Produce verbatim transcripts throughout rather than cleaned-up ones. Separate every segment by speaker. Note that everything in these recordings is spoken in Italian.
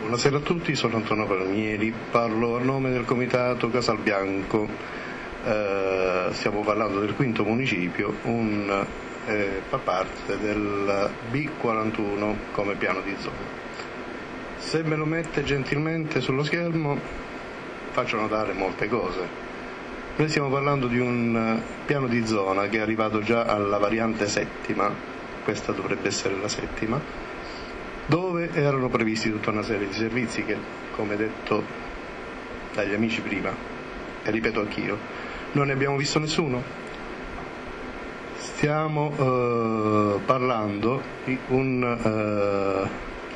Speaker 1: Buonasera a tutti, sono Antonio Palmieri, parlo a nome del comitato Casalbianco. Eh, stiamo parlando del quinto municipio, un, eh, fa parte del B quarantuno come piano di zona. Se me lo mette gentilmente sullo schermo faccio notare molte cose. Noi stiamo parlando di un piano di zona che è arrivato già alla variante settima, questa dovrebbe essere la settima, dove erano previsti tutta una serie di servizi che, come detto dagli amici prima, e ripeto anch'io, non ne abbiamo visto nessuno. Stiamo eh, parlando di un, eh,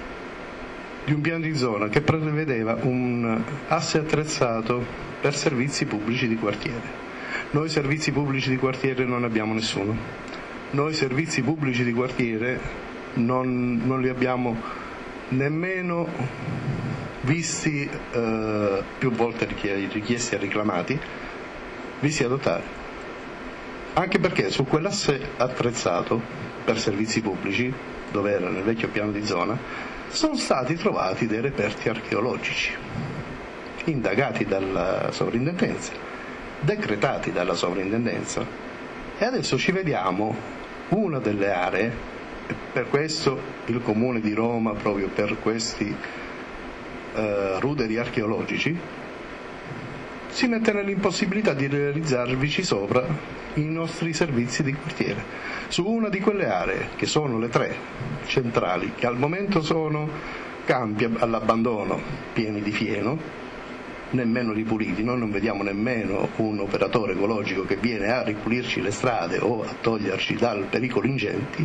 Speaker 1: di un piano di zona che prevedeva un asse attrezzato per servizi pubblici di quartiere. Noi servizi pubblici di quartiere non abbiamo nessuno. Noi servizi pubblici di quartiere non, non li abbiamo nemmeno visti eh, più volte richiesti e reclamati, visti adottare. Anche perché su quell'asse attrezzato per servizi pubblici, dove era nel vecchio piano di zona, sono stati trovati dei reperti archeologici, indagati dalla sovrintendenza, decretati dalla sovrintendenza, e adesso ci vediamo una delle aree, e per questo il Comune di Roma, proprio per questi eh, ruderi archeologici, si mette nell'impossibilità di realizzarvici sopra i nostri servizi di quartiere, su una di quelle aree, che sono le tre centrali, che al momento sono campi all'abbandono pieni di fieno, nemmeno ripuliti. Noi non vediamo nemmeno un operatore ecologico che viene a ripulirci le strade o a toglierci dal pericolo ingenti.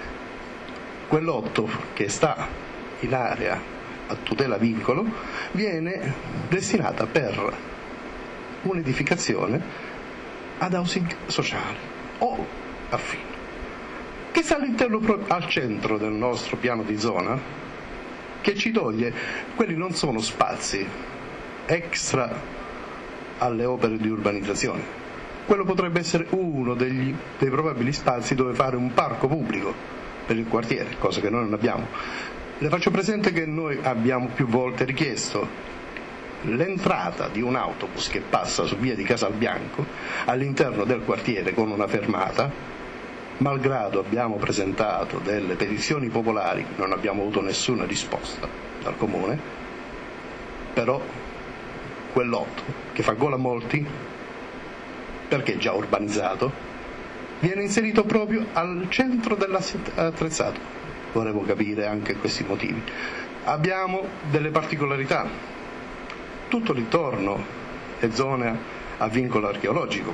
Speaker 1: Quell'otto che sta in area a tutela vincolo viene destinata per un'edificazione ad housing sociale o affine, che sta all'interno, al centro del nostro piano di zona, che ci toglie, quelli non sono spazi extra alle opere di urbanizzazione. Quello potrebbe essere uno degli, dei probabili spazi dove fare un parco pubblico per il quartiere, cosa che noi non abbiamo. Le faccio presente che noi abbiamo più volte richiesto l'entrata di un autobus che passa su via di Casalbianco all'interno del quartiere con una fermata, malgrado abbiamo presentato delle petizioni popolari, non abbiamo avuto nessuna risposta dal comune. Però quell'otto, che fa gola a molti perché è già urbanizzato, viene inserito proprio al centro dell'attrezzato. Volevo capire anche questi motivi. Abbiamo delle particolarità. Tutto l'intorno è zona a vincolo archeologico,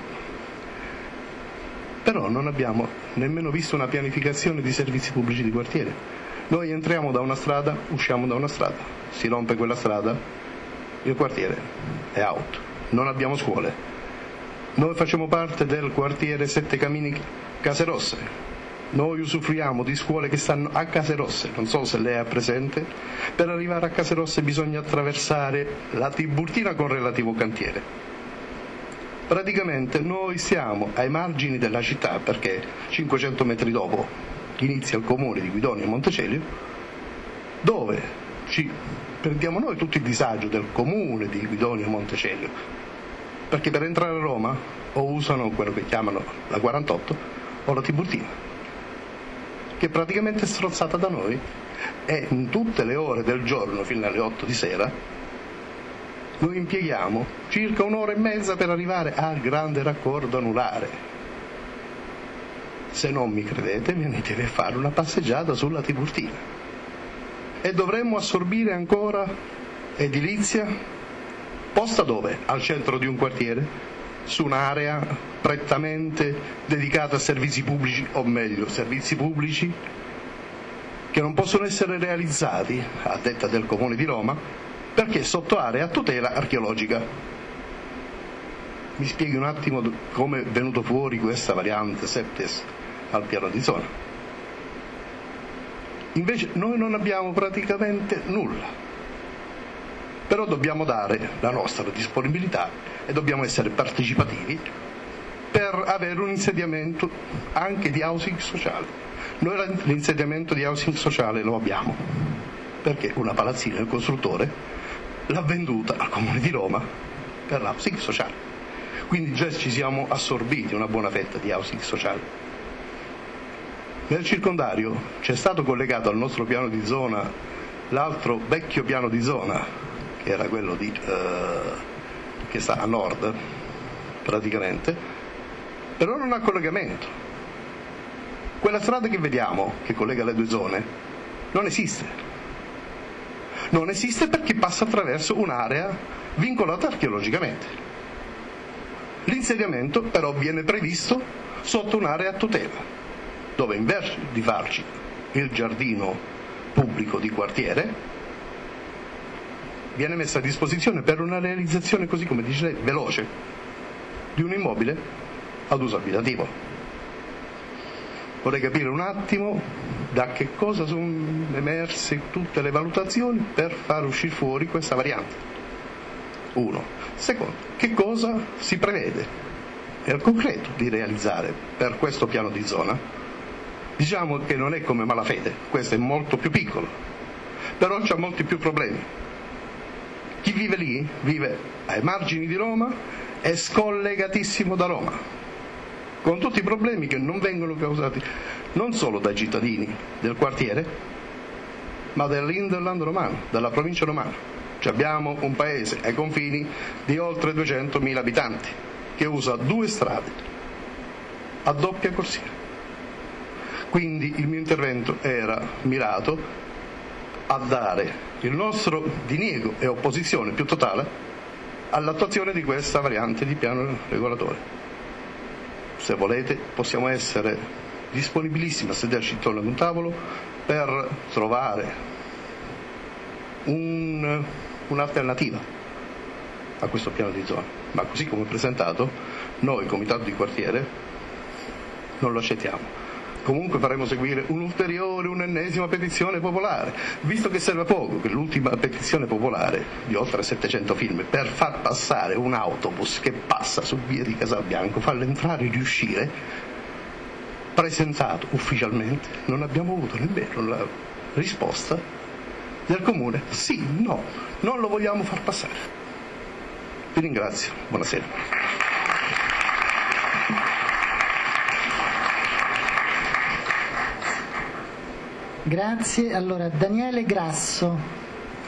Speaker 1: però non abbiamo nemmeno visto una pianificazione di servizi pubblici di quartiere. Noi entriamo da una strada, usciamo da una strada, si rompe quella strada, il quartiere è out. Non abbiamo scuole. Noi facciamo parte del quartiere Sette Camini Case Rosse. Noi usufruiamo di scuole che stanno a Case Rosse, non so se lei è presente. Per arrivare a Case Rosse bisogna attraversare la Tiburtina con relativo cantiere. Praticamente noi siamo ai margini della città, perché cinquecento metri dopo inizia il comune di Guidonia e Montecelio, dove ci prendiamo noi tutto il disagio del comune di Guidonia e Montecelio, perché per entrare a Roma o usano quello che chiamano la quarantotto o la Tiburtina, che praticamente è strozzata da noi, e in tutte le ore del giorno fino alle otto di sera noi impieghiamo circa un'ora e mezza per arrivare al grande raccordo anulare. Se non mi credete, venitevi a fare una passeggiata sulla Tiburtina. E dovremmo assorbire ancora edilizia posta dove? Al centro di un quartiere, su un'area prettamente dedicata a servizi pubblici, o meglio, servizi pubblici che non possono essere realizzati, a detta del Comune di Roma, perché sotto area a tutela archeologica. Mi spieghi un attimo come è venuto fuori questa variante Septes al piano di zona. Invece noi non abbiamo praticamente nulla, però dobbiamo dare la nostra disponibilità e dobbiamo essere partecipativi per avere un insediamento anche di housing sociale. Noi l'insediamento di housing sociale lo abbiamo, perché una palazzina il costruttore l'ha venduta al Comune di Roma per l'housing sociale. Quindi già ci siamo assorbiti una buona fetta di housing sociale. Nel circondario c'è stato collegato al nostro piano di zona l'altro vecchio piano di zona, che era quello di, eh, che sta a nord praticamente, però non ha collegamento. Quella strada che vediamo, che collega le due zone, non esiste. Non esiste perché passa attraverso un'area vincolata archeologicamente. L'insediamento però viene previsto sotto un'area a tutela, dove invece di farci il giardino pubblico di quartiere, viene messa a disposizione per una realizzazione, così come dice lei, veloce, di un immobile ad uso abitativo. Vorrei capire un attimo da che cosa sono emerse tutte le valutazioni per far uscire fuori questa variante. Uno. Secondo, che cosa si prevede nel concreto di realizzare per questo piano di zona? Diciamo che non è come Malafede, questo è molto più piccolo, però c'ha molti più problemi. Chi vive lì vive ai margini di Roma, è scollegatissimo da Roma, con tutti i problemi che non vengono causati non solo dai cittadini del quartiere, ma dell'Hinterland romano, della provincia romana. Cioè abbiamo un paese ai confini di oltre duecentomila abitanti che usa due strade a doppia corsia. Quindi il mio intervento era mirato a dare il nostro diniego e opposizione più totale all'attuazione di questa variante di piano regolatore. Se volete possiamo essere disponibilissimi a sederci intorno ad un tavolo per trovare un, un'alternativa a questo piano di zona, ma così come presentato noi, Comitato di Quartiere, non lo accettiamo. Comunque faremo seguire un'ulteriore, un'ennesima petizione popolare, visto che serve a poco, che l'ultima petizione popolare di oltre settecento firme per far passare un autobus che passa su via di Casalbianco, farlo entrare e riuscire, presentato ufficialmente, non abbiamo avuto nemmeno la risposta del comune: sì, no, non lo vogliamo far passare. Vi ringrazio, buonasera.
Speaker 2: Grazie. Allora, Daniele Grasso.